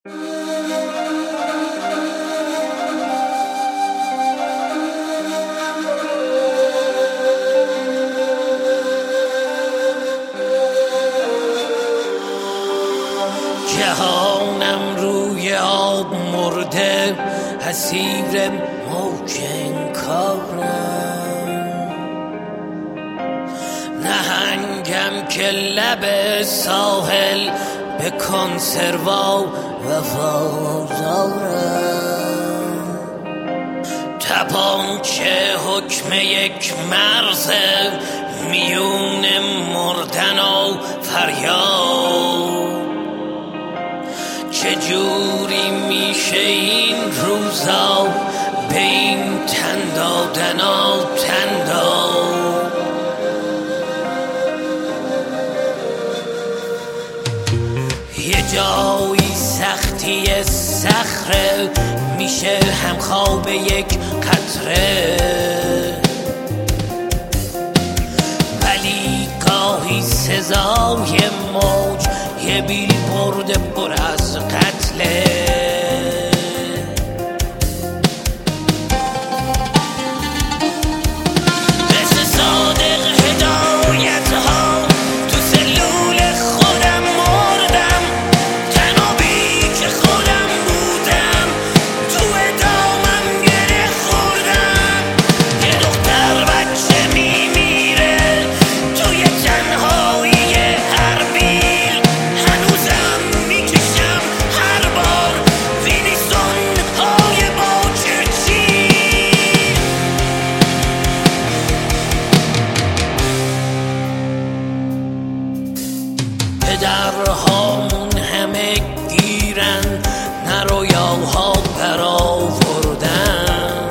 جهانم روی آب مرده، اسیر موج انکارم. نهنگم که لب ساحل به کنسروا وفادارم. تپانچه حکم یک مرزه، میون مردن و فریاد. چجوری میشه این روزا به این تن دادن و تن داد؟ یه جایی سختی صخره میشه همخواب یک قطره، ولی گاهی سزای موج یه بیلبورد پر از قتله. پدرهامون همه گیرن، نرویاها برآوردن.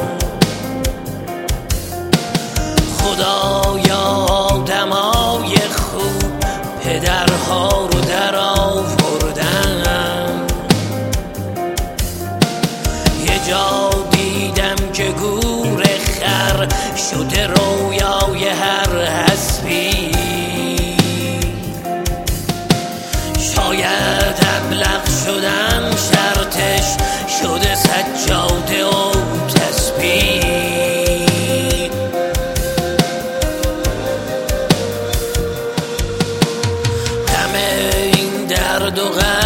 خدایا آدمای خوب پدرها رو در آوردن. یه جا دیدم که گور خر شده رویای هر حسبی. شاید ابلق شدن شرطش شده سجاده و تسبیح. غم این درد و غم